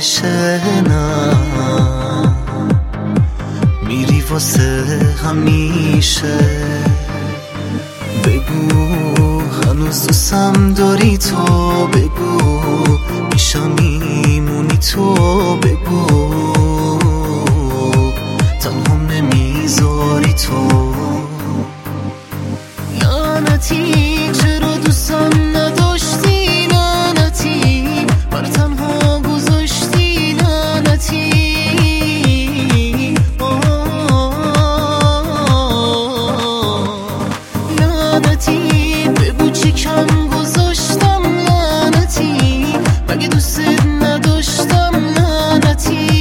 بشه نه، میری واسه همیشه. بگو هنوز دوستم داری تو، بگو پیشم میمونی تو، بگو تنهام نمیذاری تو. لعنتی چرا دوستم نداشتی، لعنتی برا تنها گذاشتی، لعنتی لعنتی بگو چی کم گذاشتم، لعنتی مگه دوست نداشتم، لعنتی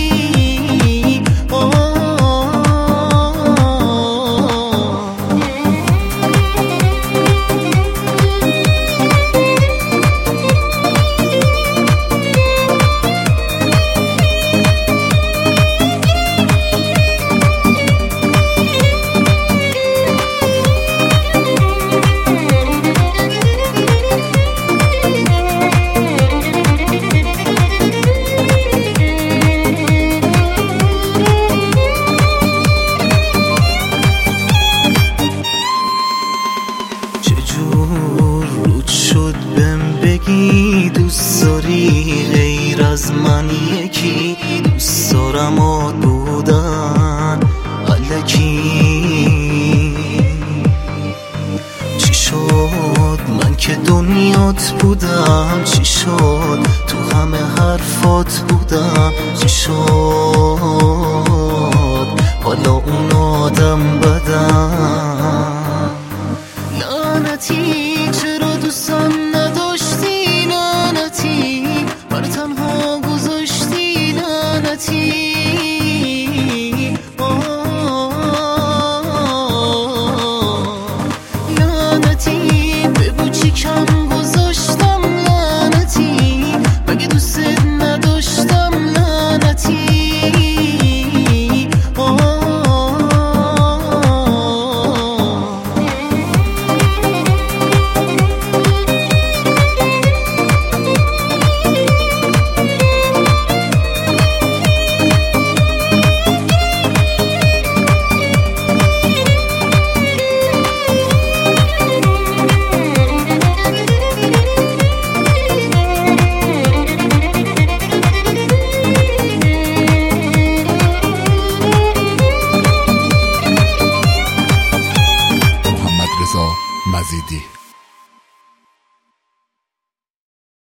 دوست داری غیر از من یکی، دوست دارم بودن الکی. چی شد من که دنیات بودم، چی شد تو همه حرفات بودم، چی شد حالا اون آدم بدم. لعنتی چرا دوستم نداشتی، لعنتی برا تنها گذاشتی، لعنتی لعنتی بگو چی کم گذاشتم، لعنتی مگه دوست نداشتم، لعنتی مزیدی.